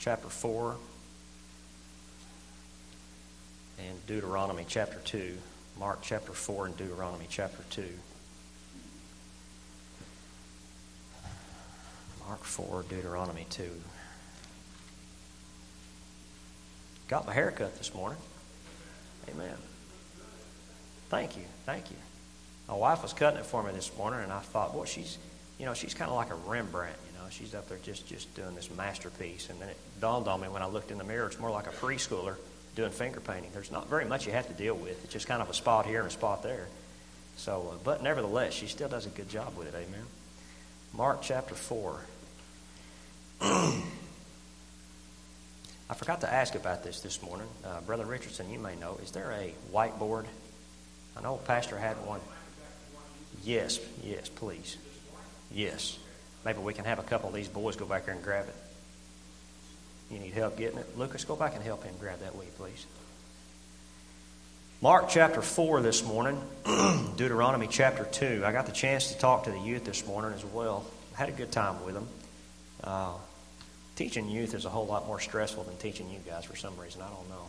chapter 4 and Deuteronomy chapter 2. Mark chapter 4 and Deuteronomy chapter 2. Mark 4, Deuteronomy 2. Got my hair cut this morning. Amen. Thank you. My wife was cutting it for me this morning, and I thought, boy, she's kind of like a Rembrandt. She's up there just doing this masterpiece. And then it dawned on me when I looked in the mirror, it's more like a preschooler doing finger painting. There's not very much you have to deal with. It's just kind of a spot here and a spot there. So, but nevertheless, she still does a good job with it. Amen. Mark chapter 4. I forgot to ask about this morning. Brother Richardson, you may know, is there a whiteboard? I know Pastor had one. Yes, please. Yes. Maybe we can have a couple of these boys go back there and grab it. You need help getting it? Lucas, go back and help him grab that, will you, please? Mark chapter 4 this morning, Deuteronomy chapter 2. I got the chance to talk to the youth this morning as well. I had a good time with them. Teaching youth is a whole lot more stressful than teaching you guys for some reason. I don't know.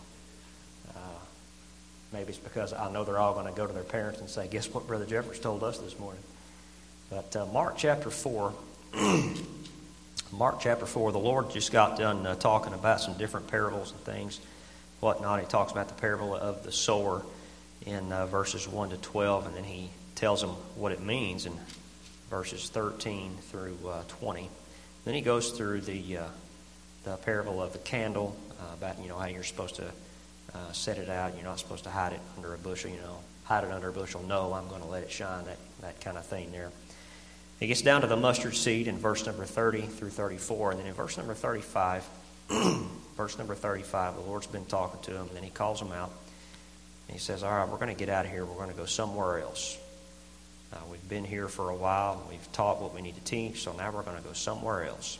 Maybe it's because I know they're all going to go to their parents and say, guess what Brother Jeffers told us this morning. But Mark chapter 4, Mark chapter 4, the Lord just got done talking about some different parables and things, whatnot. He talks about the parable of the sower in verses 1 to 12, and then he tells them what it means in verses 13 through 20. Then he goes through the parable of the candle, about how you're supposed to set it out. You're not supposed to hide it under a bushel. Hide it under a bushel. No, I'm going to let it shine. That kind of thing there. He gets down to the mustard seed in verse number 30 through 34, and then in verse number 35, the Lord's been talking to him, and then he calls him out. And he says, all right, we're going to get out of here. We're going to go somewhere else. We've been here for a while. We've taught what we need to teach, so now we're going to go somewhere else.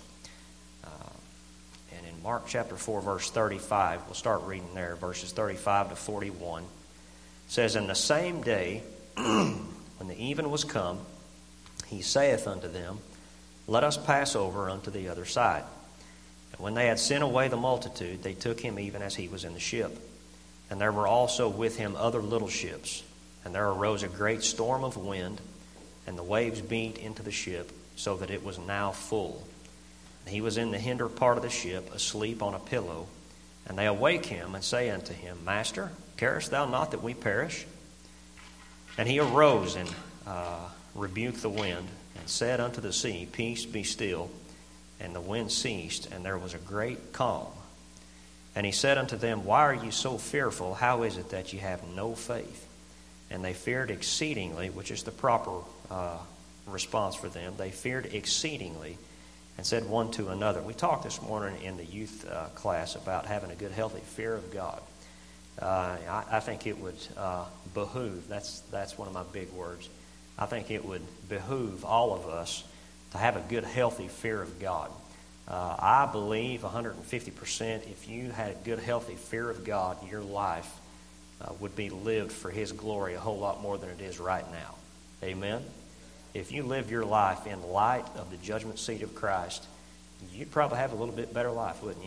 And in Mark chapter 4, verse 35, we'll start reading there, verses 35 to 41. It says, in the same day, when the even was come, he saith unto them, let us pass over unto the other side. And when they had sent away the multitude, they took him even as he was in the ship. And there were also with him other little ships. And there arose a great storm of wind, and the waves beat into the ship, so that it was now full. And he was in the hinder part of the ship, asleep on a pillow. And they awake him, and say unto him, Master, carest thou not that we perish? And he arose and rebuked the wind, and said unto the sea, Peace, be still. And the wind ceased, and there was a great calm. And he said unto them, Why are ye so fearful? How is it that ye have no faith? And they feared exceedingly, which is the proper response for them. They feared exceedingly, and said one to another. We talked this morning in the youth class about having a good, healthy fear of God. I think it would behoove, that's one of my big words. I think it would behoove all of us to have a good, healthy fear of God. I believe 150% if you had a good, healthy fear of God, your life would be lived for His glory a whole lot more than it is right now. Amen? If you live your life in light of the judgment seat of Christ, you'd probably have a little bit better life, wouldn't you?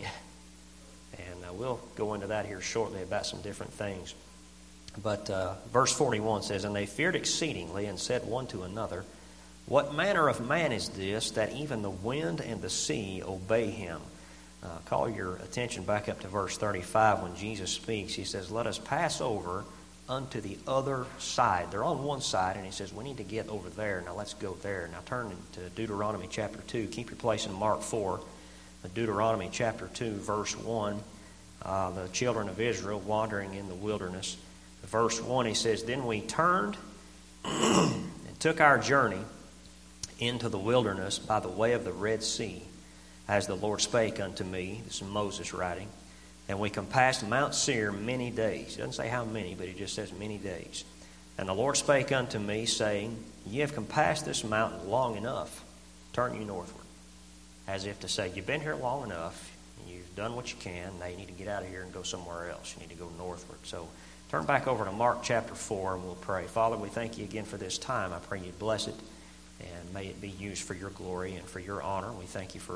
And we'll go into that here shortly about some different things. But verse 41 says, And they feared exceedingly, and said one to another, What manner of man is this, that even the wind and the sea obey him? Call your attention back up to verse 35 when Jesus speaks. He says, Let us pass over unto the other side. They're on one side, and he says, we need to get over there. Now let's go there. Now turn to Deuteronomy chapter 2. Keep your place in Mark 4. Deuteronomy chapter 2, verse 1. The children of Israel wandering in the wilderness. Verse 1, he says, Then we turned and took our journey into the wilderness by the way of the Red Sea, as the Lord spake unto me. This is Moses writing. And we compassed Mount Seir many days. It doesn't say how many, but it just says many days. And the Lord spake unto me, saying, Ye have compassed this mountain long enough. Turn you northward. As if to say, you've been here long enough. You've done what you can. Now you need to get out of here and go somewhere else. You need to go northward. So turn back over to Mark chapter 4 and we'll pray. Father, we thank you again for this time. I pray you bless it and may it be used for your glory and for your honor. We thank you for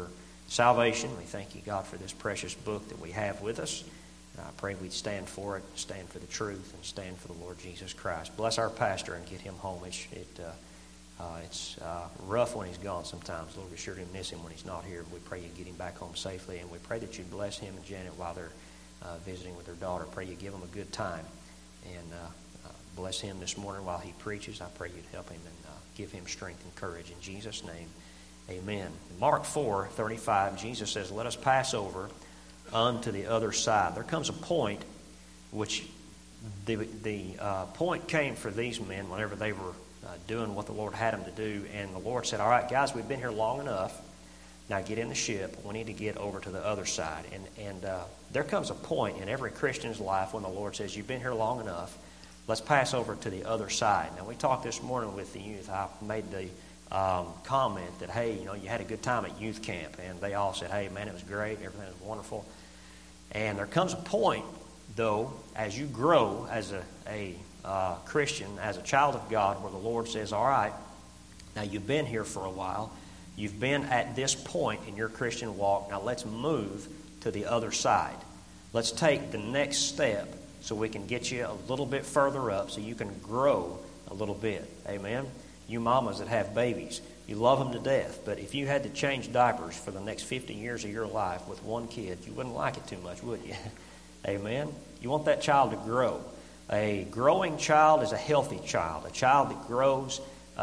salvation. We thank you, God, for this precious book that we have with us. I pray we'd stand for it, stand for the truth, and stand for the Lord Jesus Christ. Bless our pastor and get him home. It's rough when he's gone sometimes. Lord, we sure do miss him when he's not here. We pray you get him back home safely, and we pray that you bless him and Janet while they're visiting with their daughter. Pray you give him a good time, and bless him this morning while he preaches. I pray you'd help him and give him strength and courage. In Jesus' name, amen. In Mark 4:35, Jesus says, "Let us pass over unto the other side." There comes a point which the point came for these men whenever they were doing what the Lord had them to do, and the Lord said, "All right, guys, we've been here long enough. Now get in the ship. We need to get over to the other side." And there comes a point in every Christian's life when the Lord says, "You've been here long enough. Let's pass over to the other side." Now, we talked this morning with the youth. I made the comment that, hey, you had a good time at youth camp, and they all said, "Hey, man, it was great. Everything was wonderful." And there comes a point, though, as you grow as a Christian, as a child of God, where the Lord says, "All right, now you've been here for a while. You've been at this point in your Christian walk. Now let's move to the other side. Let's take the next step so we can get you a little bit further up so you can grow a little bit." Amen? You mamas that have babies, you love them to death, but if you had to change diapers for the next 50 years of your life with one kid, you wouldn't like it too much, would you? Amen? You want that child to grow. A growing child is a healthy child. A child that grows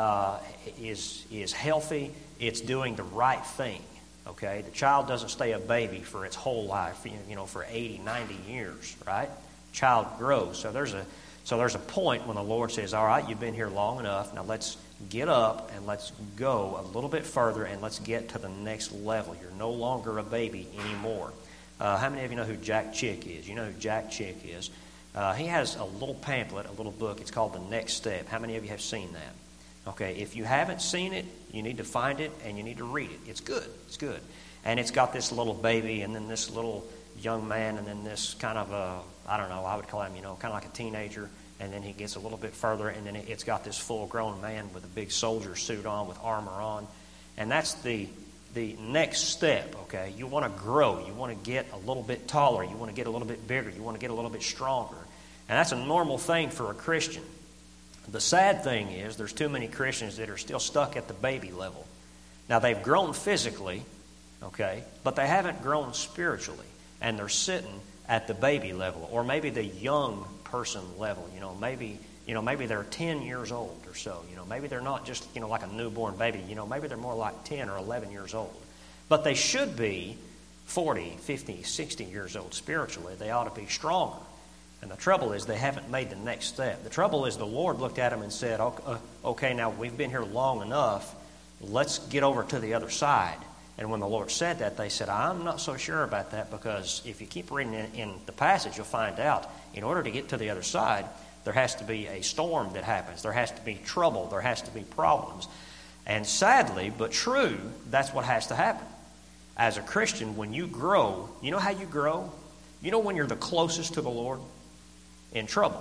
is healthy. It's doing the right thing. Okay? The child doesn't stay a baby for its whole life, for 80, 90 years, right? Child grows. So there's a point when the Lord says, "All right, you've been here long enough. Now let's get up and let's go a little bit further and let's get to the next level. You're no longer a baby anymore." How many of you know who Jack Chick is? You know who Jack Chick is? He has a little pamphlet, a little book. It's called The Next Step. How many of you have seen that? Okay, if you haven't seen it, you need to find it and you need to read it. It's good. It's good. And it's got this little baby and then this little young man and then this kind of I would call him, kind of like a teenager. And then he gets a little bit further, and then it's got this full-grown man with a big soldier suit on, with armor on. And that's the next step, okay? You want to grow. You want to get a little bit taller. You want to get a little bit bigger. You want to get a little bit stronger. And that's a normal thing for a Christian. The sad thing is there's too many Christians that are still stuck at the baby level. Now, they've grown physically, okay, but they haven't grown spiritually. And they're sitting at the baby level, or maybe the young person level. Maybe they're 10 years old or so. Maybe they're not just like a newborn baby. Maybe they're more like 10 or 11 years old. But they should be 40, 50, 60 years old spiritually. They ought to be stronger. And the trouble is they haven't made the next step. The trouble is the Lord looked at them and said, "Okay, now we've been here long enough. Let's get over to the other side." And when the Lord said that, they said, "I'm not so sure about that," because if you keep reading in the passage, you'll find out in order to get to the other side, there has to be a storm that happens. There has to be trouble. There has to be problems. And sadly, but true, that's what has to happen. As a Christian, when you grow, you know how you grow? You know when you're the closest to the Lord? In trouble.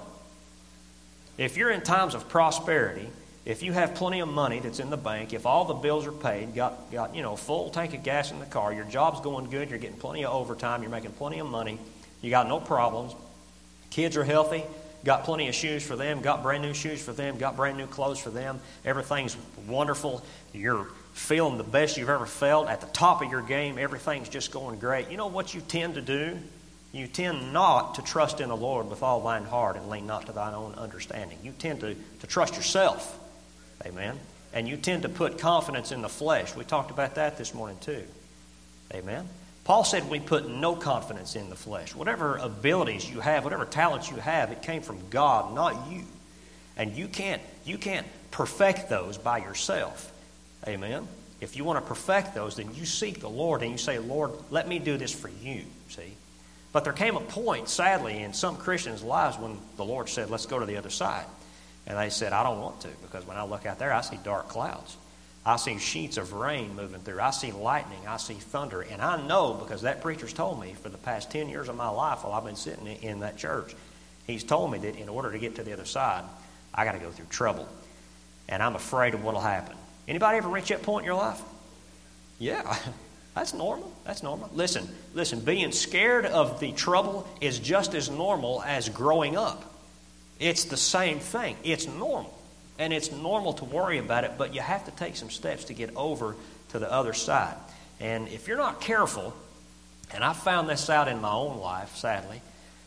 If you're in times of prosperity, if you have plenty of money that's in the bank, if all the bills are paid, got full tank of gas in the car, your job's going good, you're getting plenty of overtime, you're making plenty of money, you got no problems, kids are healthy, got plenty of shoes for them, got brand new shoes for them, got brand new clothes for them, everything's wonderful, you're feeling the best you've ever felt, at the top of your game, everything's just going great. You know what you tend to do? You tend not to trust in the Lord with all thine heart and lean not to thine own understanding. You tend to trust yourself. Amen. And you tend to put confidence in the flesh. We talked about that this morning too. Amen. Paul said we put no confidence in the flesh. Whatever abilities you have, whatever talents you have, it came from God, not you. And you can't perfect those by yourself. Amen. If you want to perfect those, then you seek the Lord and you say, "Lord, let me do this for you." See? But there came a point, sadly, in some Christians' lives when the Lord said, "Let's go to the other side." And they said, "I don't want to, because when I look out there, I see dark clouds. I see sheets of rain moving through. I see lightning. I see thunder." And I know, because that preacher's told me for the past 10 years of my life while I've been sitting in that church, he's told me that in order to get to the other side, I got to go through trouble. And I'm afraid of what will happen. Anybody ever reach that point in your life? Yeah. That's normal. That's normal. Listen, being scared of the trouble is just as normal as growing up. It's the same thing. It's normal. And it's normal to worry about it, but you have to take some steps to get over to the other side. And if you're not careful, and I found this out in my own life, sadly,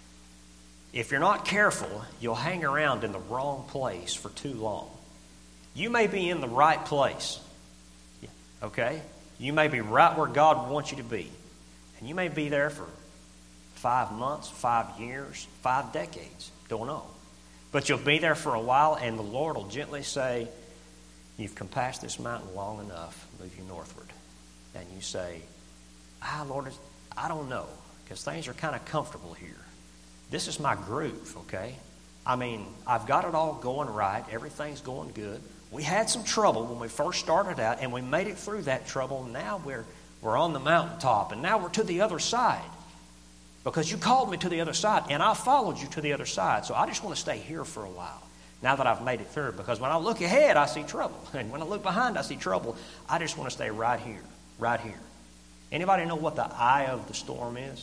if you're not careful, you'll hang around in the wrong place for too long. You may be in the right place, okay? You may be right where God wants you to be. And you may be there for 5 months, 5 years, 5 decades. Don't know. But you'll be there for a while, and the Lord will gently say, you've compassed this mountain long enough, move you northward. And you say, Lord, I don't know, because things are kind of comfortable here. This is my groove, okay? I mean, I've got it all going right. Everything's going good. We had some trouble when we first started out, and we made it through that trouble. Now we're on the mountaintop, and now we're to the other side. Because you called me to the other side, and I followed you to the other side. So I just want to stay here for a while, now that I've made it through. Because when I look ahead, I see trouble. And when I look behind, I see trouble. I just want to stay right here, right here. Anybody know what the eye of the storm is?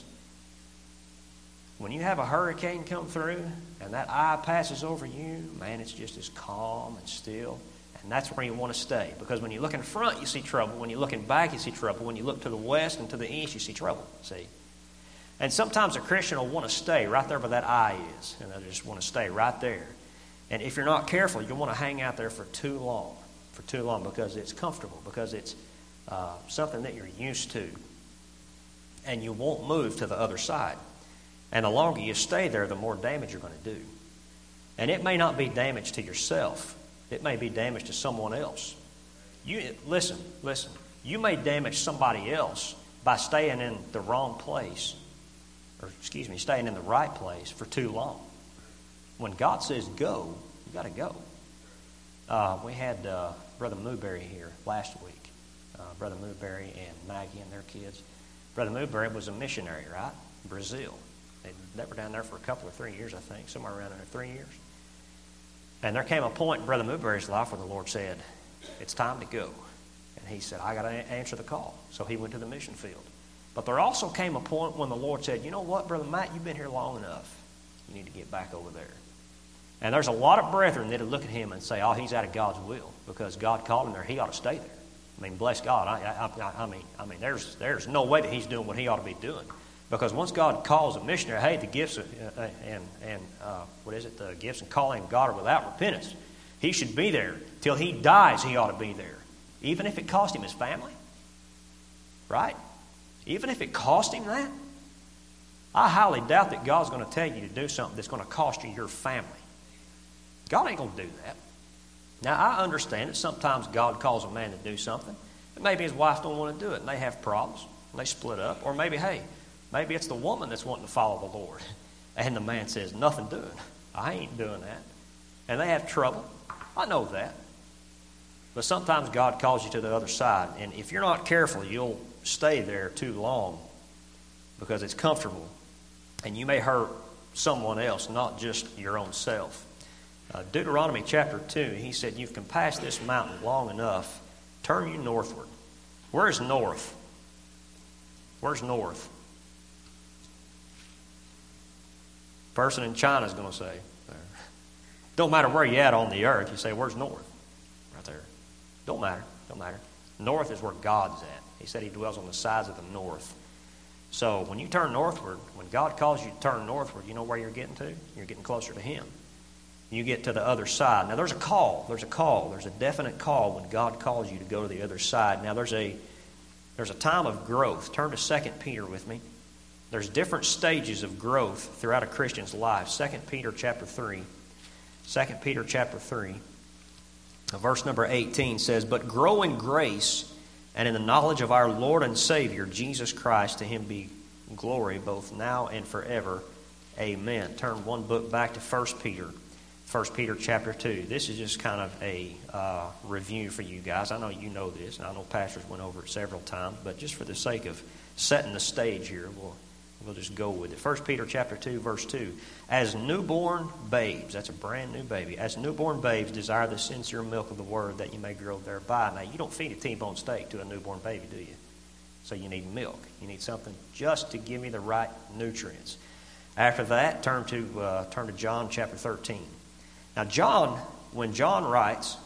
When you have a hurricane come through and that eye passes over you, man, it's just as calm and still. And that's where you want to stay. Because when you look in front, you see trouble. When you're looking back, you see trouble. When you look to the west and to the east, you see trouble. See? And sometimes a Christian will want to stay right there where that eye is. And they'll just want to stay right there. And if you're not careful, you'll want to hang out there for too long. For too long, because it's comfortable. Because it's something that you're used to. And you won't move to the other side. And the longer you stay there, the more damage you're going to do. And it may not be damage to yourself. It may be damage to someone else. Listen. You may damage somebody else by staying in the wrong place. Staying in the right place for too long. When God says go, you got to go. We had Brother Newberry here last week. Brother Newberry and Maggie and their kids. Brother Newberry was a missionary, right? Brazil. They were down there for a couple or 3 years, I think, somewhere around there, 3 years. And there came a point in Brother Newberry's life where the Lord said, it's time to go. And he said, I got to answer the call. So he went to the mission field. But there also came a point when the Lord said, you know what, Brother Matt, you've been here long enough. You need to get back over there. And there's a lot of brethren that would look at him and say, he's out of God's will. Because God called him there, he ought to stay there. I mean, bless God. I mean, there's no way that he's doing what he ought to be doing. Because once God calls a missionary, hey, the gifts the gifts and calling of God are without repentance. He should be there till he dies. He ought to be there, even if it cost him his family. Right? Even if it cost him that, I highly doubt that God's going to tell you to do something that's going to cost you your family. God ain't going to do that. Now I understand that sometimes God calls a man to do something, and maybe his wife don't want to do it, and they have problems, and they split up, or maybe maybe it's the woman that's wanting to follow the Lord. And the man says, nothing doing. I ain't doing that. And they have trouble. I know that. But sometimes God calls you to the other side. And if you're not careful, you'll stay there too long because it's comfortable. And you may hurt someone else, not just your own self. Deuteronomy chapter 2, he said, you've compassed this mountain long enough. Turn you northward. Where's north? Where's north? Person in China is going to say, don't matter where you're at on the earth, you say, where's north? Right there. Don't matter. North is where God's at. He said he dwells on the sides of the north. So when you turn northward, when God calls you to turn northward, you know where you're getting to? You're getting closer to him. You get to the other side. Now there's a call. There's a definite call when God calls you to go to the other side. Now there's a time of growth. Turn to 2 Peter with me. There's different stages of growth throughout a Christian's life. 2 Peter chapter 3. 2 Peter chapter 3. Verse number 18 says, but grow in grace and in the knowledge of our Lord and Savior, Jesus Christ. To him be glory both now and forever. Amen. Turn one book back to 1 Peter. 1 Peter chapter 2. This is just kind of a review for you guys. I know you know this, and I know pastors went over it several times, but just for the sake of setting the stage here, we'll just go with it. 1 Peter chapter 2, verse 2. As newborn babes, that's a brand new baby, as newborn babes desire the sincere milk of the word that you may grow thereby. Now, you don't feed a T-bone steak to a newborn baby, do you? So you need milk. You need something just to give you the right nutrients. After that, turn to John chapter 13. Now, when John writes,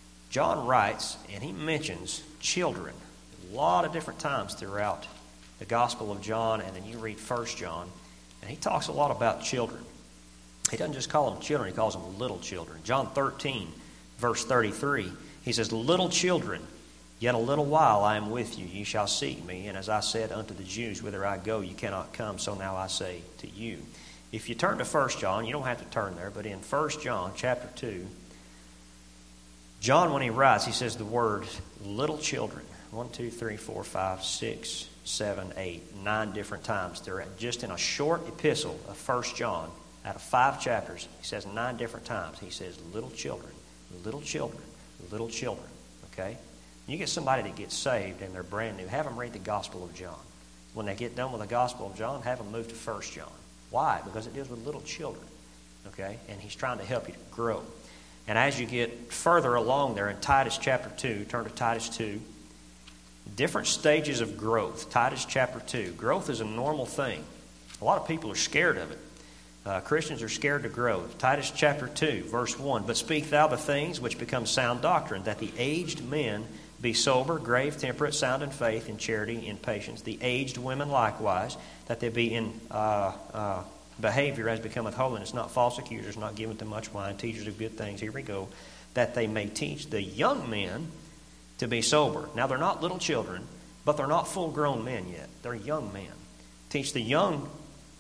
and he mentions children a lot of different times throughout the Gospel of John, and then you read 1 John, and he talks a lot about children. He doesn't just call them children, he calls them little children. John 13, verse 33, he says, "Little children, yet a little while I am with you. Ye shall seek me. And as I said unto the Jews, whither I go, you cannot come. So now I say to you." If you turn to 1 John, you don't have to turn there, but in 1 John chapter 2, John, when he writes, he says the word little children. 1, 2, 3, 4, 5, 6, 7, 8, 9 different times. They're just in a short epistle of 1 John, out of 5 chapters, he says 9 different times. He says little children, little children, little children. Okay? You get somebody that gets saved and they're brand new, have them read the Gospel of John. When they get done with the Gospel of John, have them move to 1 John. Why? Because it deals with little children. Okay? And he's trying to help you to grow. And as you get further along there in Titus chapter 2, turn to Titus 2, different stages of growth. Titus chapter 2. Growth is a normal thing. A lot of people are scared of it. Christians are scared to grow. Titus chapter 2, verse 1. "But speak thou the things which become sound doctrine, that the aged men be sober, grave, temperate, sound in faith, in charity, in patience. The aged women likewise, that they be in behavior as becometh holiness, not false accusers, not given to much wine, teachers of good things." Here we go. "That they may teach the young men to be sober." Now, they're not little children, but they're not full-grown men yet. They're young men. Teach the young...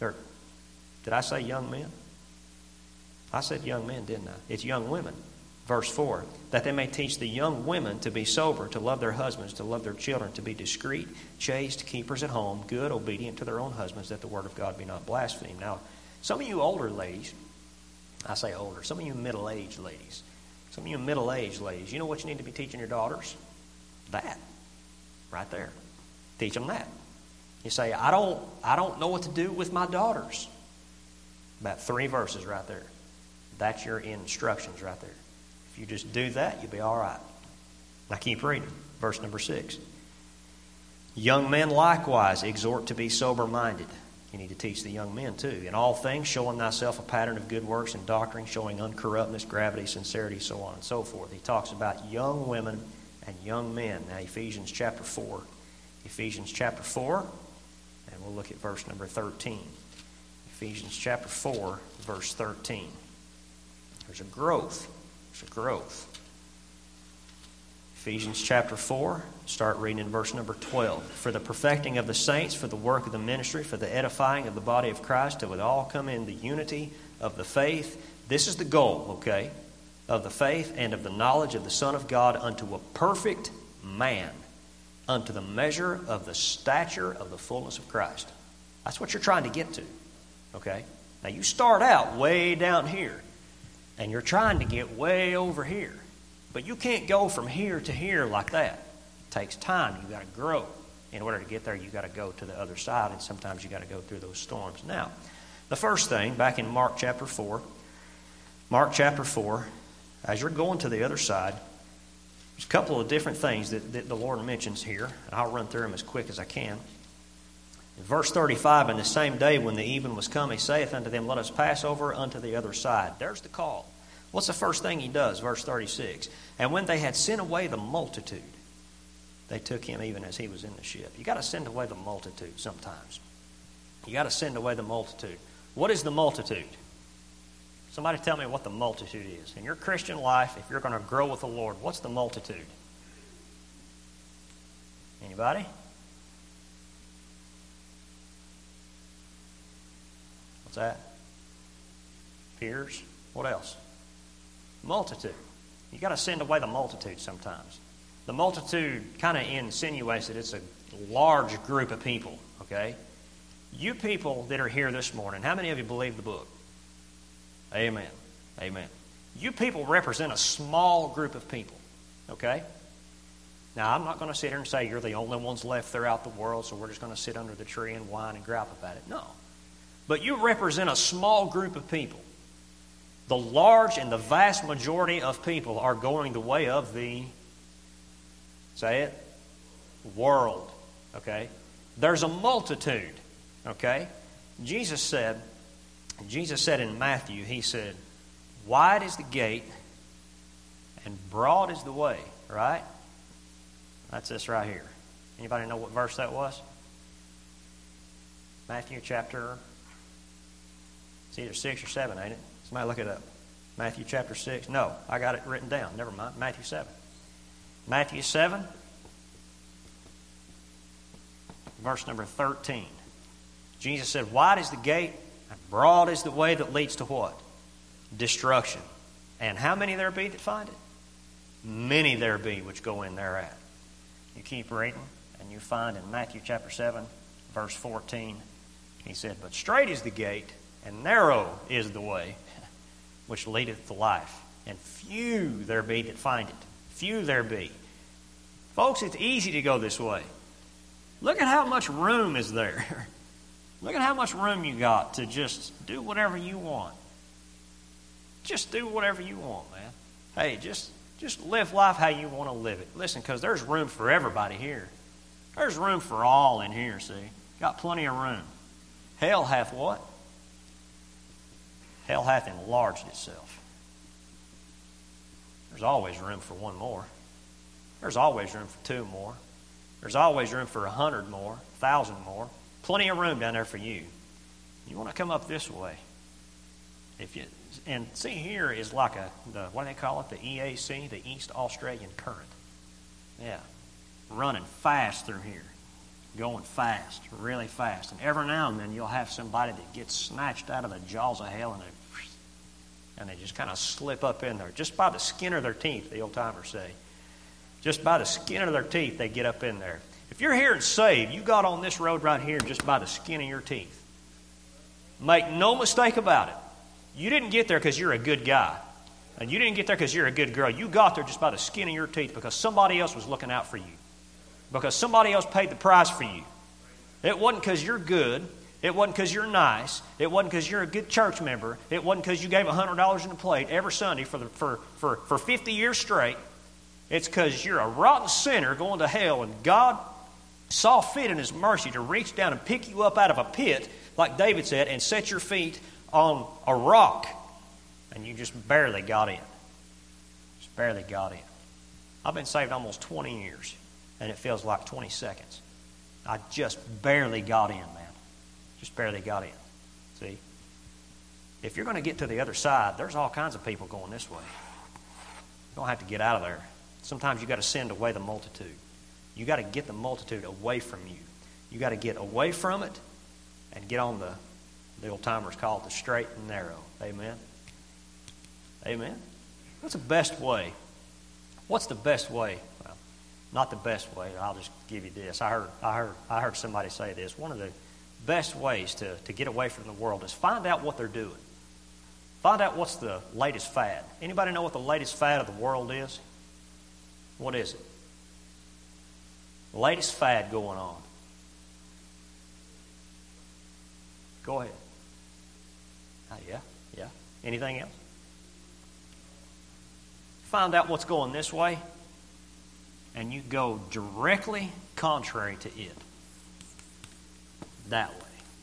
Did I say young men? I said young men, didn't I? It's young women. Verse 4, "That they may teach the young women to be sober, to love their husbands, to love their children, to be discreet, chaste, keepers at home, good, obedient to their own husbands, that the word of God be not blasphemed." Now, some of you older ladies, I say older, some of you middle-aged ladies, you know what you need to be teaching your daughters? That. Right there. Teach them that. You say, I don't know what to do with my daughters. About 3 verses right there. That's your instructions right there. If you just do that, you'll be all right. Now keep reading. Verse number 6. "Young men likewise exhort to be sober-minded." You need to teach the young men too. "In all things, showing thyself a pattern of good works and doctrine, showing uncorruptness, gravity, sincerity," so on and so forth. He talks about young women and young men. Now Ephesians chapter 4. Ephesians chapter 4, and we'll look at verse number 13. Ephesians chapter 4, verse 13. There's a growth. Ephesians chapter 4, start reading in verse number 12. "For the perfecting of the saints, for the work of the ministry, for the edifying of the body of Christ, till we all come in the unity of the faith." This is the goal, okay? "Of the faith and of the knowledge of the Son of God, unto a perfect man, unto the measure of the stature of the fullness of Christ." That's what you're trying to get to, okay? Now you start out way down here, and you're trying to get way over here. But you can't go from here to here like that. It takes time. You've got to grow. In order to get there, you've got to go to the other side, and sometimes you've got to go through those storms. Now, the first thing, back in Mark chapter 4, as you're going to the other side, there's a couple of different things that the Lord mentions here, and I'll run through them as quick as I can. In verse 35, "In the same day when the even was come, he saith unto them, Let us pass over unto the other side." There's the call. What's the first thing he does? Verse 36. "And when they had sent away the multitude, they took him even as he was in the ship." You got to send away the multitude sometimes. You got to send away the multitude. What is the multitude? Somebody tell me what the multitude is. In your Christian life, if you're going to grow with the Lord, what's the multitude? Anybody? What's that? Peers? What else? Multitude. You got to send away the multitude sometimes. The multitude kind of insinuates that it's a large group of people, okay? You people that are here this morning, how many of you believe the book? Amen. Amen. You people represent a small group of people, okay? Now, I'm not going to sit here and say you're the only ones left throughout the world, so we're just going to sit under the tree and whine and gripe about it. No. But you represent a small group of people. The large and the vast majority of people are going the way of the, say it, world. Okay? There's a multitude. Okay? Jesus said in Matthew, he said, wide is the gate and broad is the way, right? That's this right here. Anybody know what verse that was? Matthew chapter, it's either 6 or 7, ain't it? Somebody look it up. Matthew chapter 6. No, I got it written down. Never mind. Matthew 7. Matthew 7, verse number 13. Jesus said, wide is the gate, and broad is the way that leads to what? Destruction. And how many there be that find it? Many there be which go in thereat. You keep reading, and you find in Matthew chapter 7, verse 14, he said, but straight is the gate, and narrow is the way, which leadeth to life. And few there be that find it. Few there be. Folks, it's easy to go this way. Look at how much room is there. Look at how much room you got to just do whatever you want. Just do whatever you want, man. Hey, just live life how you want to live it. Listen, because there's room for everybody here. There's room for all in here, see? Got plenty of room. Hell hath what? Hell hath enlarged itself. There's always room for one more. There's always room for 2 more. There's always room for 100 more, 1,000 more. Plenty of room down there for you. You want to come up this way. And see, here is like what do they call it? The EAC, the East Australian Current. Yeah. Running fast through here. Going fast, really fast. And every now and then you'll have somebody that gets snatched out of the jaws of hell and they just kind of slip up in there. Just by the skin of their teeth, the old timers say. Just by the skin of their teeth, they get up in there. If you're here and saved, you got on this road right here just by the skin of your teeth. Make no mistake about it. You didn't get there because you're a good guy. And you didn't get there because you're a good girl. You got there just by the skin of your teeth because somebody else was looking out for you. Because somebody else paid the price for you. It wasn't because you're good. It wasn't because you're nice. It wasn't because you're a good church member. It wasn't because you gave $100 in the plate every Sunday for 50 years straight. It's because you're a rotten sinner going to hell, and God saw fit in His mercy to reach down and pick you up out of a pit, like David said, and set your feet on a rock. And you just barely got in. Just barely got in. I've been saved almost 20 years, and it feels like 20 seconds. I just barely got in, man. Just barely got in. See? If you're going to get to the other side, there's all kinds of people going this way. You're going to have to get out of there. Sometimes you've got to send away the multitude. You've got to get the multitude away from you. You've got to get away from it and get on the old timers call it the straight and narrow. Amen? Amen? What's the best way? What's the best way? Well, not the best way. I'll just give you this. I heard somebody say this. One of the best ways to get away from the world is find out what they're doing. Find out what's the latest fad. Anybody know what the latest fad of the world is? What is it? The latest fad going on. Go ahead. Yeah. Anything else? Find out what's going this way, and you go directly contrary to it. That way.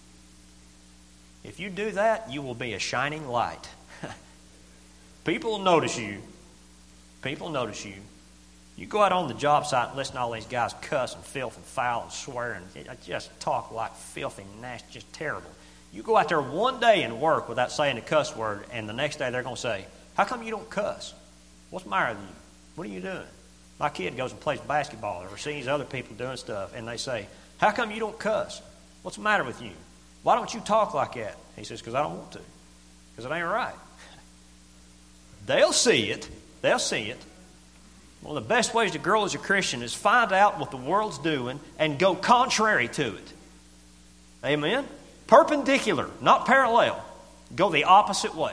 If you do that, you will be a shining light. People will notice you. People notice you. You go out on the job site and listen to all these guys cuss and filth and foul and swear and just talk like filthy, nasty, just terrible. You go out there one day and work without saying a cuss word, and the next day they're going to say, how come you don't cuss? What's the matter with you? What are you doing? My kid goes and plays basketball or sees other people doing stuff, and they say, how come you don't cuss? What's the matter with you? Why don't you talk like that? He says, because I don't want to. Because it ain't right. They'll see it. They'll see it. One of the best ways to grow as a Christian is find out what the world's doing and go contrary to it. Amen? Perpendicular, not parallel. Go the opposite way.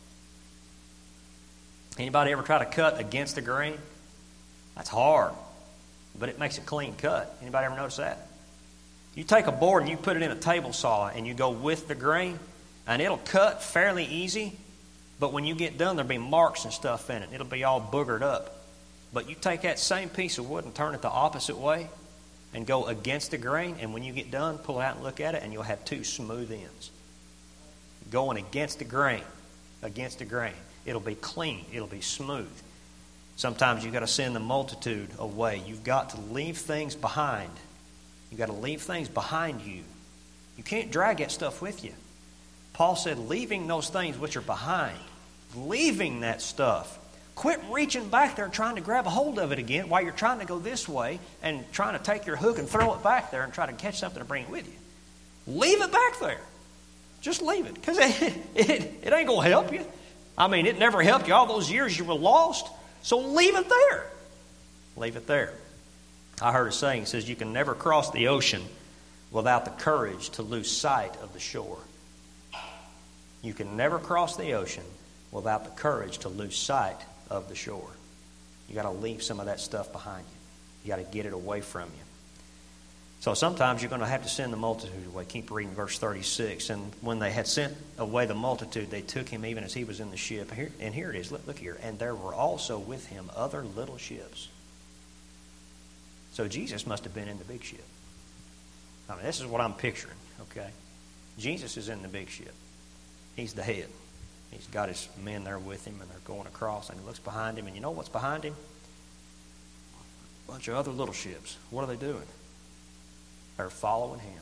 Anybody ever try to cut against the grain? That's hard, but it makes a clean cut. Anybody ever notice that? You take a board and you put it in a table saw and you go with the grain, and it'll cut fairly easy, but when you get done, there'll be marks and stuff in it. It'll be all boogered up. But you take that same piece of wood and turn it the opposite way, and go against the grain, and when you get done, pull it out and look at it, and you'll have two smooth ends. Going against the grain, It'll be clean. It'll be smooth. Sometimes you've got to send the multitude away. You've got to leave things behind. You've got to leave things behind you. You can't drag that stuff with you. Paul said, leaving those things which are behind, leaving that stuff. Quit reaching back there and trying to grab a hold of it again while you're trying to go this way and trying to take your hook and throw it back there and try to catch something to bring it with you. Leave it back there. Just leave it, because it ain't going to help you. I mean, it never helped you all those years you were lost. So leave it there. Leave it there. I heard a saying, it says, you can never cross the ocean without the courage to lose sight of the shore. You can never cross the ocean without the courage to lose sight of the shore. You got to leave some of that stuff behind you. You got to get it away from you. So sometimes you're going to have to send the multitude away. Keep reading verse 36. And when they had sent away the multitude, they took him even as he was in the ship. And here it is. Look here. And there were also with him other little ships. So Jesus must have been in the big ship. I mean, this is what I'm picturing, okay? Jesus is in the big ship. He's the head. He's got his men there with him, and they're going across, and he looks behind him, and you know what's behind him? A bunch of other little ships. What are they doing? They're following him.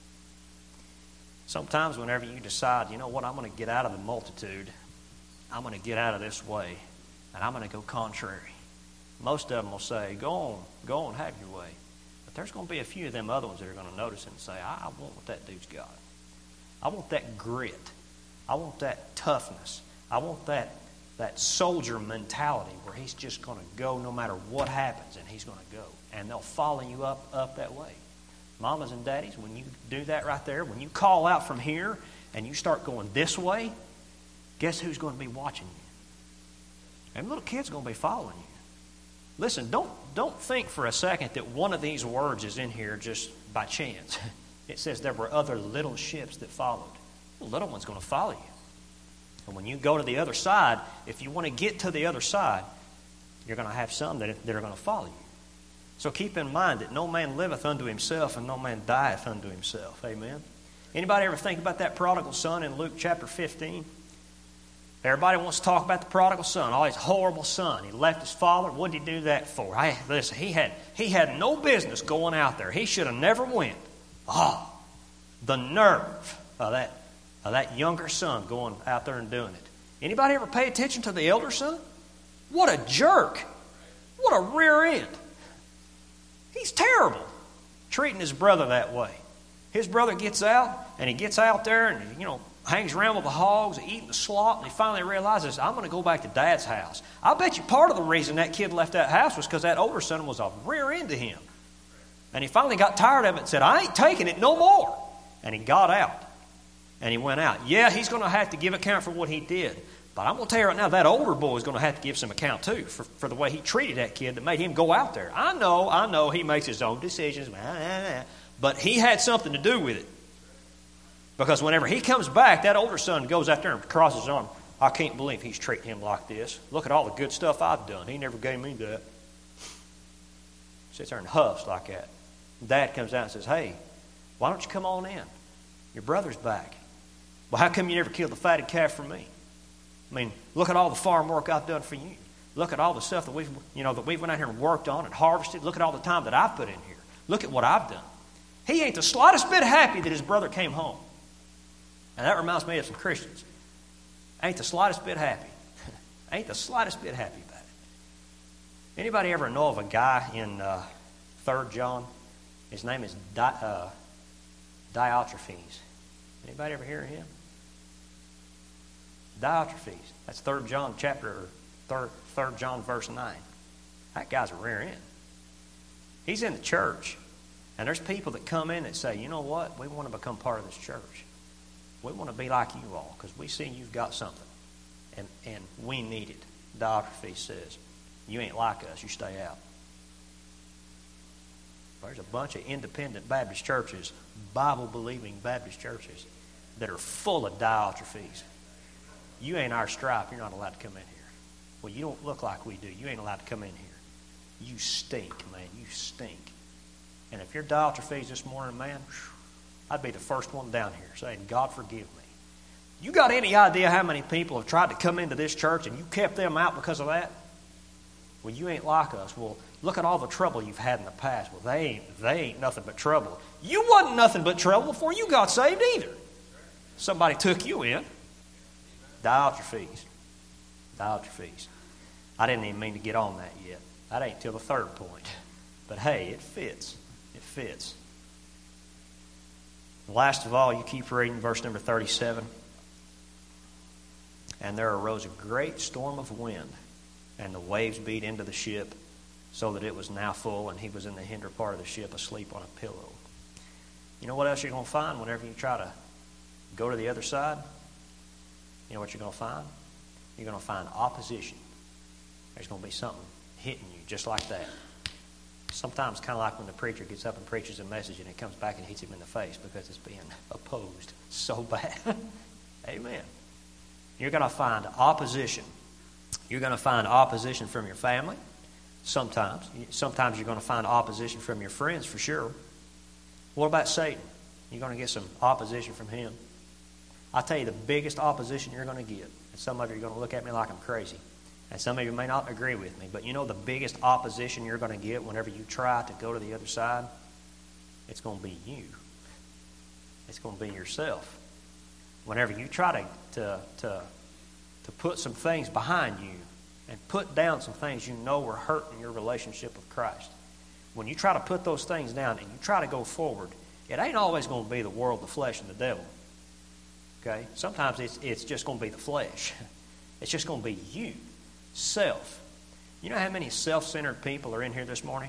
Sometimes whenever you decide, you know what, I'm going to get out of the multitude, I'm going to get out of this way, and I'm going to go contrary. Most of them will say, go on, have your way. But there's going to be a few of them other ones that are going to notice it and say, I want what that dude's got. I want that grit. I want that toughness. I want that soldier mentality where he's just going to go no matter what happens, and he's going to go. And they'll follow you up that way. Mamas and daddies, when you do that right there, when you call out from here and you start going this way, guess who's going to be watching you? And little kid's going to be following you. Listen, don't think for a second that one of these words is in here just by chance. It says there were other little ships that followed. The little one's going to follow you. And when you go to the other side, if you want to get to the other side, you're going to have some that are going to follow you. So keep in mind that no man liveth unto himself and no man dieth unto himself. Amen. Anybody ever think about that prodigal son in Luke chapter 15? Everybody wants to talk about the prodigal son. Oh, his horrible son. He left his father. What did he do that for? Listen, he had no business going out there. He should have never went. Oh, the nerve of that younger son going out there and doing it. Anybody ever pay attention to the elder son? What a jerk. What a rear end. He's terrible, treating his brother that way. His brother gets out, and he gets out there and, hangs around with the hogs, eating the slop, and he finally realizes, I'm going to go back to Dad's house. I bet you part of the reason that kid left that house was because that older son was a rear end to him. And he finally got tired of it and said, I ain't taking it no more. And he got out. And he went out. Yeah, he's going to have to give account for what he did. But I'm going to tell you right now, that older boy is going to have to give some account too for the way he treated that kid that made him go out there. I know he makes his own decisions. But he had something to do with it. Because whenever he comes back, that older son goes out there and crosses his arm. I can't believe he's treating him like this. Look at all the good stuff I've done. He never gave me that. Sits there and huffs like that. Dad comes out and says, hey, why don't you come on in? Your brother's back. Well, how come you never killed the fatted calf for me? I mean, look at all the farm work I've done for you. Look at all the stuff that we've went out here and worked on and harvested. Look at all the time that I've put in here. Look at what I've done. He ain't the slightest bit happy that his brother came home. And that reminds me of some Christians. Ain't the slightest bit happy. Ain't the slightest bit happy about it. Anybody ever know of a guy in 3 John? His name is Diotrephes. Anybody ever hear of him? Diotrephes. That's 3 John verse 9. That guy's a rear end. He's in the church. And there's people that come in that say, you know what? We want to become part of this church. We want to be like you all because we see you've got something. And we need it. Diotrephes says, you ain't like us. You stay out. There's a bunch of independent Baptist churches, Bible-believing Baptist churches, that are full of Diotrephes. You ain't our stripe. You're not allowed to come in here. Well, you don't look like we do. You ain't allowed to come in here. You stink, man. You stink. And if you're Diotrephes this morning, man, I'd be the first one down here saying, God forgive me. You got any idea how many people have tried to come into this church and you kept them out because of that? Well, you ain't like us. Well, look at all the trouble you've had in the past. Well, they ain't nothing but trouble. You wasn't nothing but trouble before you got saved either. Somebody took you in. Diotrephes. I didn't even mean to get on that yet. That ain't till the third point. But hey, it fits. It fits. And last of all, you keep reading verse number 37. And there arose a great storm of wind, and the waves beat into the ship, so that it was now full, and he was in the hinder part of the ship asleep on a pillow. You know what else you're going to find whenever you try to go to the other side? You know what you're going to find? You're going to find opposition. There's going to be something hitting you just like that. Sometimes kind of like when the preacher gets up and preaches a message and it comes back and hits him in the face because it's being opposed so bad. Amen. You're going to find opposition. You're going to find opposition from your family. Sometimes you're going to find opposition from your friends for sure. What about Satan? You're going to get some opposition from him. I'll tell you the biggest opposition you're going to get. And some of you are going to look at me like I'm crazy. And some of you may not agree with me. But you know the biggest opposition you're going to get whenever you try to go to the other side? It's going to be you. It's going to be yourself. Whenever you try to put some things behind you and put down some things you know are hurting your relationship with Christ. When you try to put those things down and you try to go forward, it ain't always going to be the world, the flesh, and the devil. Okay? Sometimes it's just going to be the flesh. It's just going to be you. Self. You know how many self-centered people are in here this morning?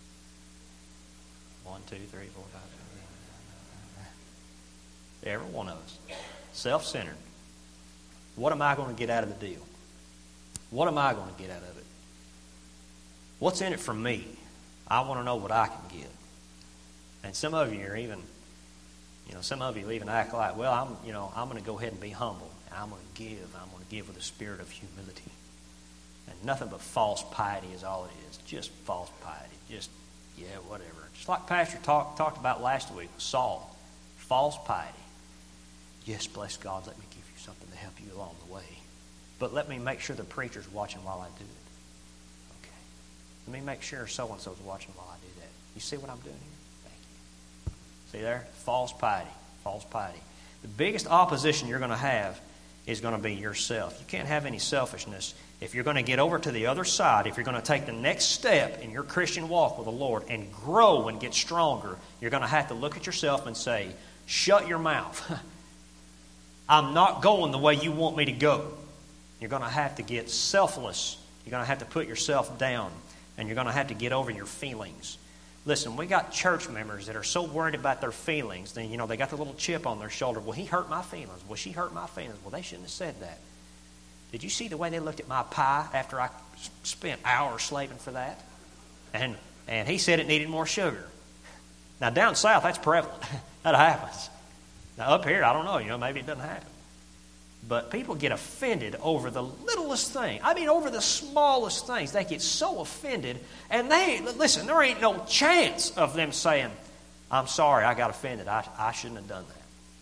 1, 2, 3, 4, 5, 6, 7. Every one of us. Self-centered. What am I going to get out of the deal? What am I going to get out of it? What's in it for me? I want to know what I can get. And some of you are even, some of you even act like, well, I'm going to go ahead and be humble. And I'm going to give. I'm going to give with a spirit of humility. And nothing but false piety is all it is. Just false piety. Just, whatever. Just like Pastor talked about last week with Saul. False piety. Yes, bless God, let me give you something to help you along the way. But let me make sure the preacher's watching while I do it. Okay. Let me make sure so-and-so's watching while I do that. You see what I'm doing here? Thank you. See there? False piety. False piety. The biggest opposition you're going to have is going to be yourself. You can't have any selfishness. If you're going to get over to the other side, if you're going to take the next step in your Christian walk with the Lord and grow and get stronger, you're going to have to look at yourself and say, shut your mouth. I'm not going the way you want me to go. You're going to have to get selfless. You're going to have to put yourself down. And you're going to have to get over your feelings. Listen, we got church members that are so worried about their feelings. They got the little chip on their shoulder. Well, he hurt my feelings. Well, she hurt my feelings. Well, they shouldn't have said that. Did you see the way they looked at my pie after I spent hours slaving for that? And he said it needed more sugar. Now, down south, that's prevalent. That happens. Now, up here, I don't know. Maybe it doesn't happen. But people get offended over the littlest thing. I mean, over the smallest things. They get so offended. And listen, there ain't no chance of them saying, I'm sorry, I got offended. I shouldn't have done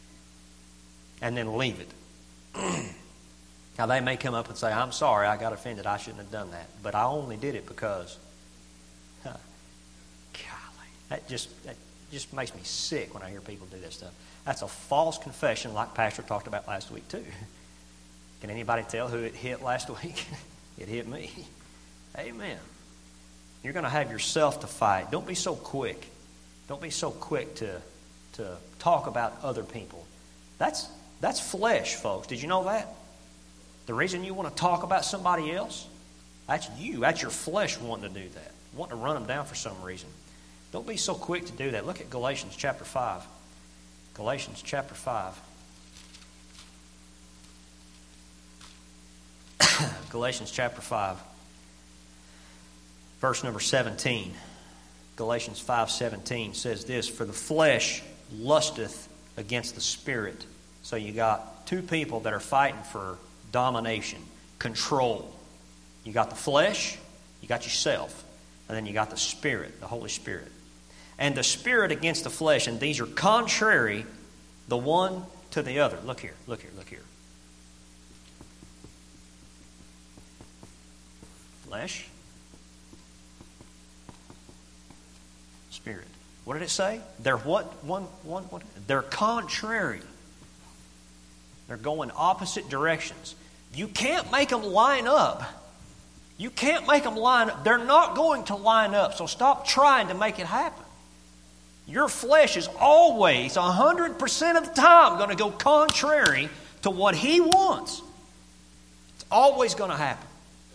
that. And then leave it. Now, they may come up and say, I'm sorry, I got offended. I shouldn't have done that. But I only did it because, golly, that just makes me sick when I hear people do that stuff. That's a false confession like Pastor talked about last week too. Can anybody tell who it hit last week? It hit me. Amen. You're going to have yourself to fight. Don't be so quick. Don't be so quick to talk about other people. That's flesh, folks. Did you know that? The reason you want to talk about somebody else, that's you. That's your flesh wanting to do that. Wanting to run them down for some reason. Don't be so quick to do that. Look at Galatians chapter 5. Galatians chapter 5. Galatians chapter 5. Verse number 17. Galatians 5:17 says this, for the flesh lusteth against the spirit. So you got two people that are fighting for domination, control. You got the flesh, you got yourself, and then you got the Spirit, the Holy Spirit. and the Spirit against the flesh, and these are contrary the one to the other. Look here, look here, look here. Flesh, Spirit. What did it say? They're what? One. They're contrary. They're going opposite directions. You can't make them line up. You can't make them line up. They're not going to line up, so stop trying to make it happen. Your flesh is always, 100% of the time, going to go contrary to what He wants. It's always going to happen.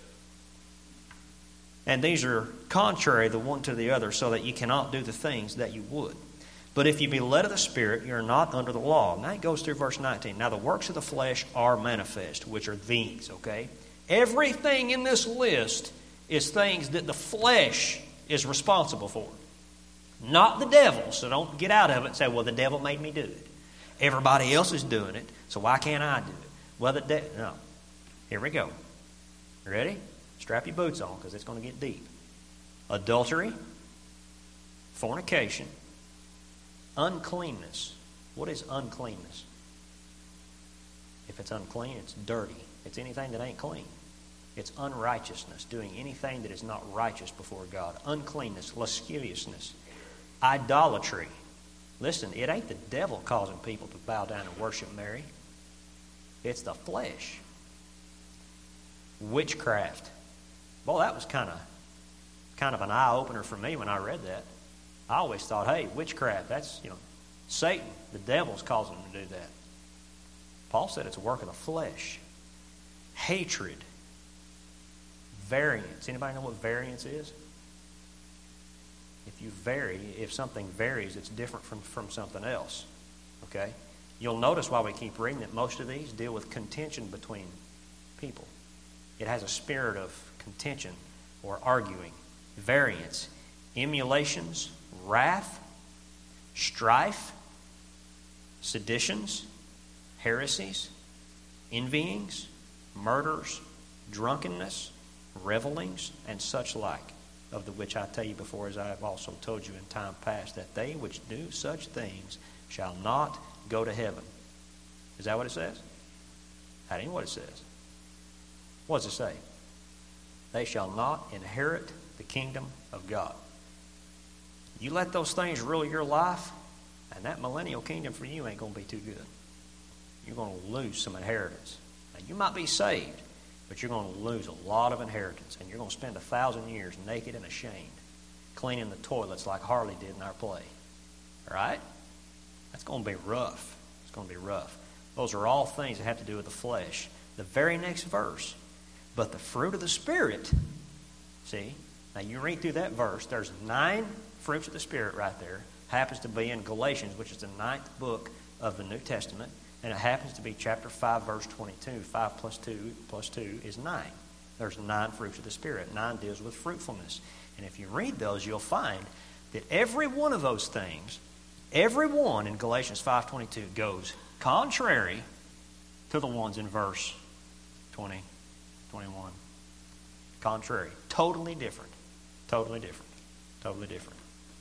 And these are contrary the one to the other, so that you cannot do the things that you would. But if you be led of the Spirit, you are not under the law. And that goes through verse 19. Now the works of the flesh are manifest, which are these, okay? Everything in this list is things that the flesh is responsible for. Not the devil, so don't get out of it and say, well, the devil made me do it. Everybody else is doing it, so why can't I do it? Well, no. Here we go. You ready? Strap your boots on, because it's going to get deep. Adultery, fornication, uncleanness. What is uncleanness? If it's unclean, it's dirty. It's anything that ain't clean. It's unrighteousness, doing anything that is not righteous before God. Uncleanness, lasciviousness, idolatry. Listen, it ain't the devil causing people to bow down and worship Mary. It's the flesh. Witchcraft. Boy, that was kind of an eye-opener for me when I read that. I always thought, hey, witchcraft, that's, Satan, the devil's causing them to do that. Paul said it's a work of the flesh. Hatred. Variance. Anybody know what variance is? If something varies, it's different from something else. Okay? You'll notice while we keep reading that most of these deal with contention between people. It has a spirit of contention or arguing. Variance. Emulations. Wrath. Strife. Seditions. Heresies. Envyings. Murders. Drunkenness. Revelings. And such like. Of the which I tell you before, as I have also told you in time past, that they which do such things shall not go to heaven. Is that what it says? That ain't what it says. What does it say? They shall not inherit the kingdom of God. You let those things rule your life, and that millennial kingdom for you ain't going to be too good. You're going to lose some inheritance. Now, you might be saved, but you're going to lose a lot of inheritance, and you're going to spend 1,000 years naked and ashamed, cleaning the toilets like Harley did in our play. All right? That's going to be rough. It's going to be rough. Those are all things that have to do with the flesh. The very next verse, but the fruit of the Spirit, see, now you read through that verse, there's 9 fruits of the Spirit right there. Happens to be in Galatians, which is the 9th book of the New Testament. And it happens to be chapter 5, verse 22. 5 plus 2 is 9. There's 9 fruits of the Spirit. 9 deals with fruitfulness. And if you read those, you'll find that every one of those things, every one in Galatians 5:22 goes contrary to the ones in verse 20, 21. Contrary. Totally different. Totally different. Totally different.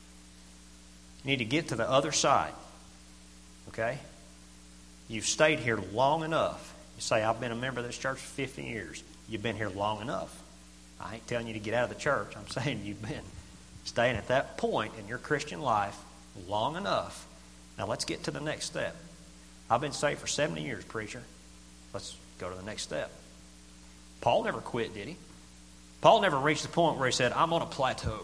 You need to get to the other side. Okay? You've stayed here long enough. You say, I've been a member of this church for 50 years. You've been here long enough. I ain't telling you to get out of the church. I'm saying you've been staying at that point in your Christian life long enough. Now let's get to the next step. I've been saved for 70 years, preacher. Let's go to the next step. Paul never quit, did he? Paul never reached the point where he said, I'm on a plateau.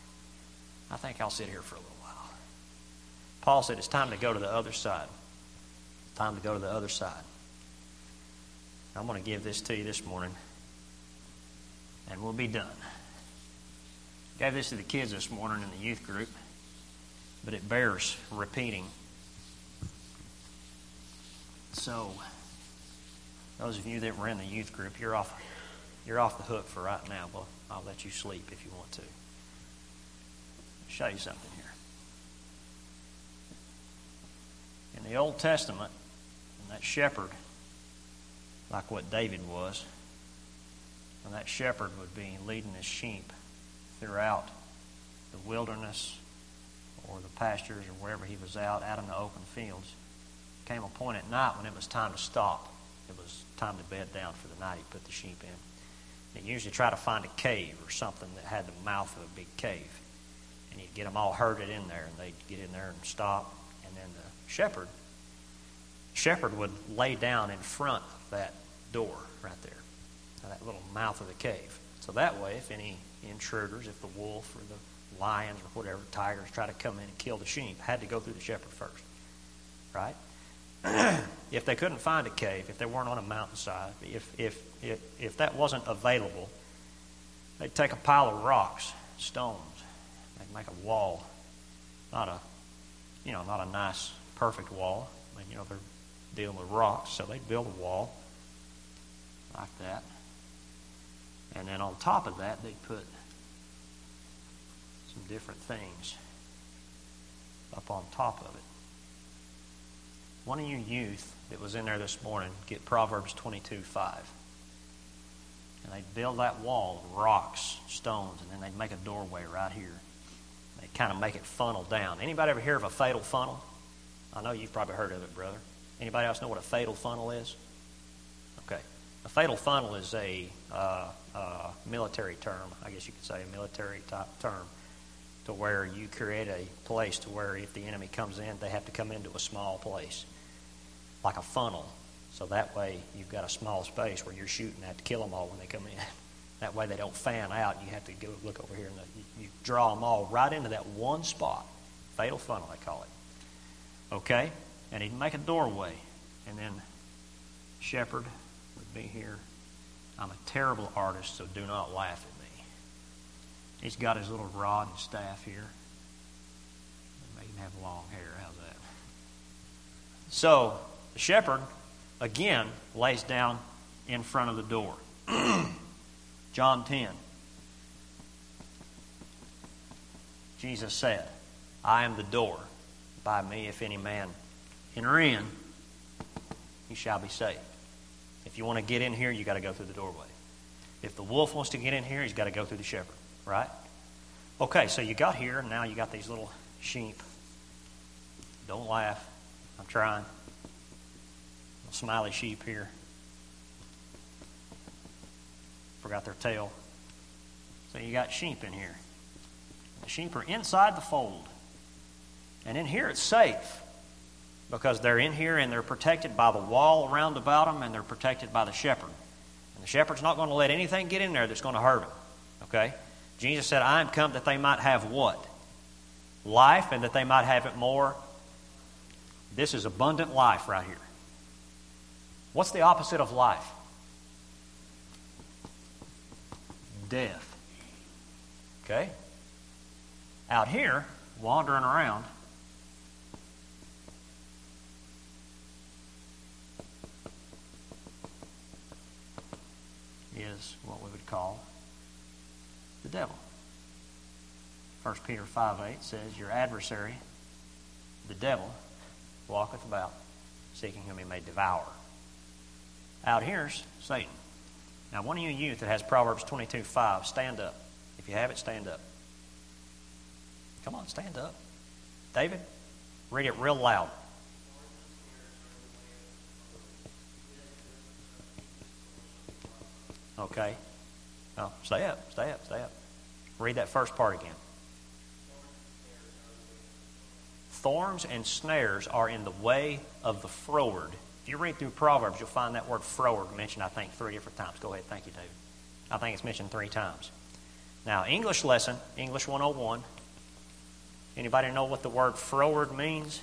I think I'll sit here for a little while. Paul said, it's time to go to the other side. Time to go to the other side. I'm going to give this to you this morning, and we'll be done. Gave this to the kids this morning in the youth group, but it bears repeating. So, those of you that were in the youth group, you're off the hook for right now. Well, I'll let you sleep if you want to. I'll show you something here. In the Old Testament, that shepherd, like what David was, and that shepherd would be leading his sheep throughout the wilderness or the pastures or wherever he was out in the open fields, came a point at night when it was time to stop. It was time to bed down for the night. He put the sheep in. And he'd usually try to find a cave or something that had the mouth of a big cave. And he'd get them all herded in there, and they'd get in there and stop. And then the shepherd would lay down in front of that door right there, that little mouth of the cave. So that way, if any intruders, if the wolf or the lions or whatever, tigers, try to come in and kill the sheep, had to go through the shepherd first, right? If they couldn't find a cave, if they weren't on a mountainside, if that wasn't available, they'd take a pile of rocks, stones, they'd make a wall, not a nice, perfect wall. I mean, they're dealing with rocks, so they'd build a wall like that. And then on top of that, they'd put some different things up on top of it. One of you youth that was in there this morning, get Proverbs 22:5. And they'd build that wall of rocks, stones, and then they'd make a doorway right here. They'd kind of make it funnel down. Anybody ever hear of a fatal funnel? I know you've probably heard of it, brother. Anybody else know what a fatal funnel is? Okay. A fatal funnel is a military term, I guess you could say a military type term, to where you create a place to where if the enemy comes in, they have to come into a small place, like a funnel. So that way you've got a small space where you're shooting at to kill them all when they come in. That way they don't fan out. You have to go look over here, and you draw them all right into that one spot. Fatal funnel, they call it. Okay? And he'd make a doorway, and then shepherd would be here. I'm a terrible artist, so do not laugh at me. He's got his little rod and staff here. Make him have long hair. How's that? So the shepherd, again, lays down in front of the door. John 10. Jesus said, I am the door. By me, if any man enter in, he shall be saved. If you want to get in here, you got to go through the doorway. If the wolf wants to get in here, he's got to go through the shepherd, right? Okay, so you got here, and now you got these little sheep. Don't laugh. I'm trying. Little smiley sheep here. Forgot their tail. So you got sheep in here. The sheep are inside the fold. And in here it's safe, because they're in here and they're protected by the wall around about them, and they're protected by the shepherd. And the shepherd's not going to let anything get in there that's going to hurt them. Okay? Jesus said, I am come that they might have what? Life, and that they might have it more. This is abundant life right here. What's the opposite of life? Death. Okay? Out here, wandering around, is what we would call the devil. 1 Peter 5:8 says, your adversary, the devil, walketh about, seeking whom he may devour. Out here's Satan. Now, one of you youth that has Proverbs 22:5, stand up. If you have it, stand up. Come on, stand up. David, read it real loud. Okay. Oh, stay up. Read that first part again. Thorns and snares are in the way of the froward. If you read through Proverbs, you'll find that word froward mentioned, I think, 3 different times. Go ahead. Thank you, David. I think it's mentioned 3 times. Now, English lesson, English 101. Anybody know what the word froward means?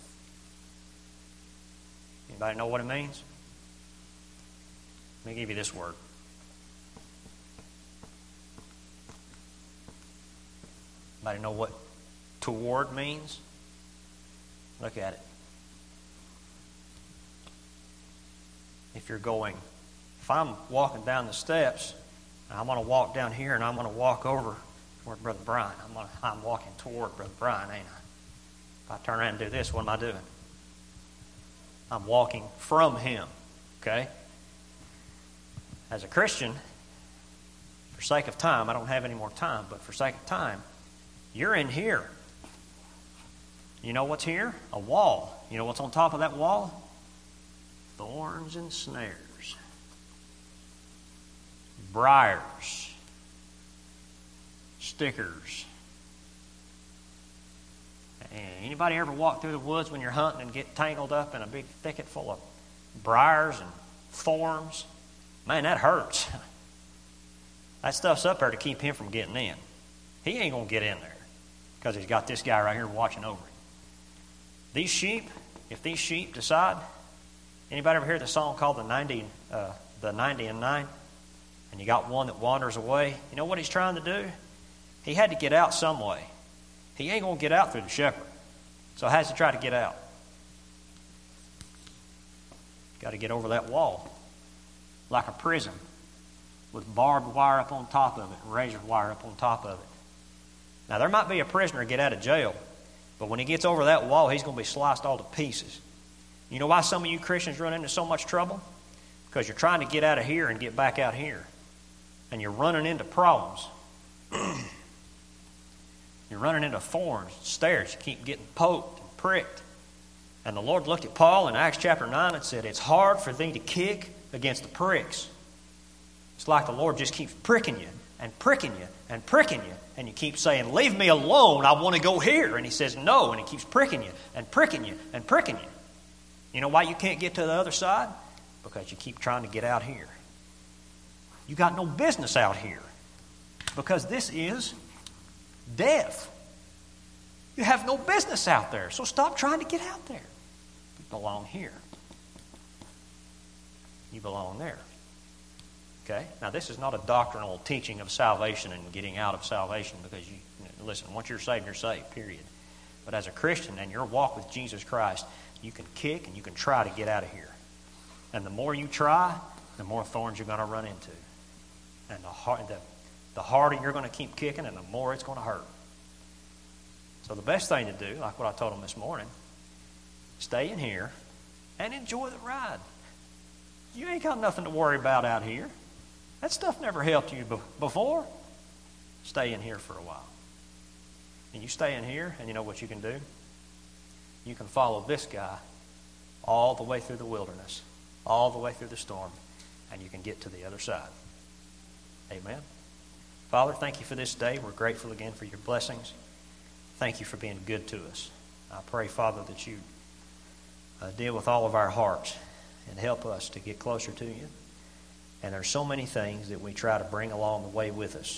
Anybody know what it means? Let me give you this word. Anybody know what toward means? Look at it. If I'm walking down the steps, I'm going to walk down here and I'm going to walk over toward Brother Brian. I'm walking toward Brother Brian, ain't I? If I turn around and do this, what am I doing? I'm walking from him, okay? As a Christian, for sake of time, I don't have any more time, but for sake of time, you're in here. You know what's here? A wall. You know what's on top of that wall? Thorns and snares. Briars. Stickers. Anybody ever walk through the woods when you're hunting and get tangled up in a big thicket full of briars and thorns? Man, that hurts. That stuff's up there to keep him from getting in. He ain't going to get in there because he's got this guy right here watching over him. These sheep, if these sheep decide, anybody ever hear the song called the 90 and 9? And you got one that wanders away. You know what he's trying to do? He had to get out some way. He ain't going to get out through the shepherd. So how does he try to get out? Got to get over that wall. Like a prison with barbed wire up on top of it and razor wire up on top of it. Now, there might be a prisoner get out of jail, but when he gets over that wall, he's going to be sliced all to pieces. You know why some of you Christians run into so much trouble? Because you're trying to get out of here and get back out here. And you're running into problems. You're running into thorns, stairs. You keep getting poked and pricked. And the Lord looked at Paul in Acts chapter 9 and said, it's hard for thee to kick against the pricks. It's like the Lord just keeps pricking you and pricking you and pricking you. And you keep saying, leave me alone, I want to go here. And he says, no. And he keeps pricking you and pricking you and pricking you. You know why you can't get to the other side? Because you keep trying to get out here. You got no business out here. Because this is death. You have no business out there. So stop trying to get out there. You belong here. You belong there. Okay? Now, this is not a doctrinal teaching of salvation and getting out of salvation because listen, once you're saved, period. But as a Christian and your walk with Jesus Christ, you can kick and you can try to get out of here. And the more you try, the more thorns you're going to run into. And the harder you're going to keep kicking and the more it's going to hurt. So the best thing to do, like what I told them this morning, stay in here and enjoy the ride. You ain't got nothing to worry about out here. That stuff never helped you before. Stay in here for a while. And you stay in here, and you know what you can do? You can follow this guy all the way through the wilderness, all the way through the storm, and you can get to the other side. Amen. Father, thank you for this day. We're grateful again for your blessings. Thank you for being good to us. I pray, Father, that you deal with all of our hearts and help us to get closer to you. And there's so many things that we try to bring along the way with us.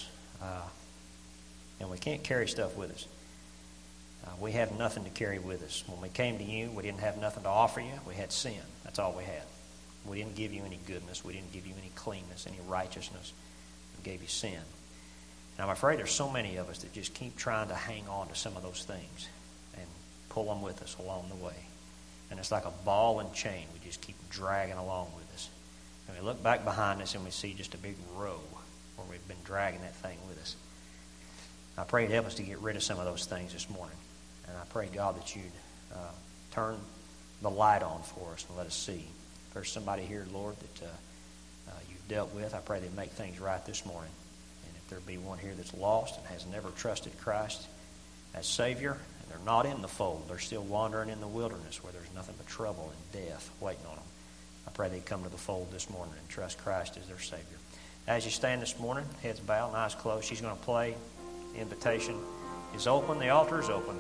And we can't carry stuff with us. We have nothing to carry with us. When we came to you, we didn't have nothing to offer you. We had sin. That's all we had. We didn't give you any goodness. We didn't give you any cleanness, any righteousness. We gave you sin. And I'm afraid there's so many of us that just keep trying to hang on to some of those things and pull them with us along the way. And it's like a ball and chain. We just keep dragging along with us. And we look back behind us and we see just a big row where we've been dragging that thing with us. I pray you'd help us to get rid of some of those things this morning. And I pray, God, that you'd turn the light on for us and let us see. If there's somebody here, Lord, that you've dealt with, I pray they make things right this morning. And if there be one here that's lost and has never trusted Christ as Savior, and they're not in the fold, they're still wandering in the wilderness where there's nothing but trouble and death waiting on them, I pray they come to the fold this morning and trust Christ as their Savior. As you stand this morning, heads bowed and eyes closed, she's going to play. The invitation is open. The altar is open.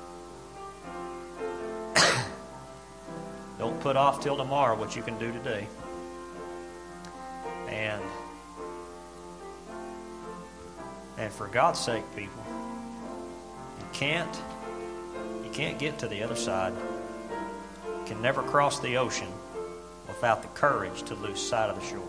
Don't put off till tomorrow what you can do today. And for God's sake, people, you can't get to the other side. You can never cross the ocean without the courage to lose sight of the shore.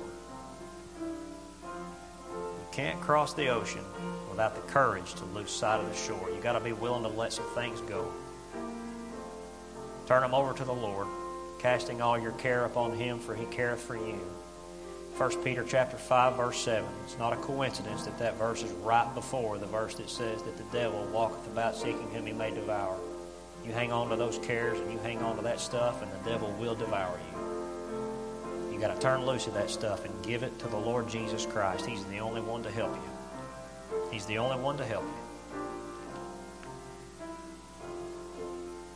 You can't cross the ocean without the courage to lose sight of the shore. You got to be willing to let some things go. Turn them over to the Lord, casting all your care upon him, for he careth for you. 1 Peter chapter 5, verse 7. It's not a coincidence that that verse is right before the verse that says that the devil walketh about seeking whom he may devour. You hang on to those cares and you hang on to that stuff, and the devil will devour you. You got to turn loose of that stuff and give it to the Lord Jesus Christ. He's the only one to help you. He's the only one to help you.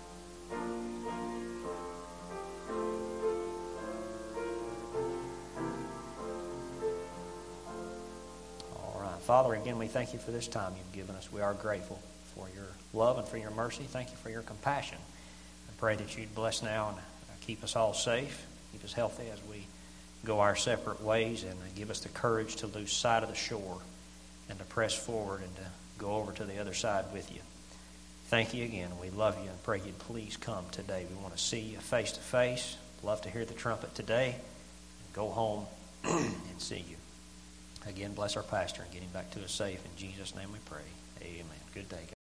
Father, again, we thank you for this time you've given us. We are grateful for your love and for your mercy. Thank you for your compassion. I pray that you'd bless now and keep us all safe, keep us healthy as we go our separate ways, and give us the courage to lose sight of the shore and to press forward and to go over to the other side with you. Thank you again. We love you and pray you'd please come today. We want to see you face to face. Love to hear the trumpet today. Go home and see you. Again, bless our pastor and get him back to us safe. In Jesus' name we pray. Amen. Good day, guys.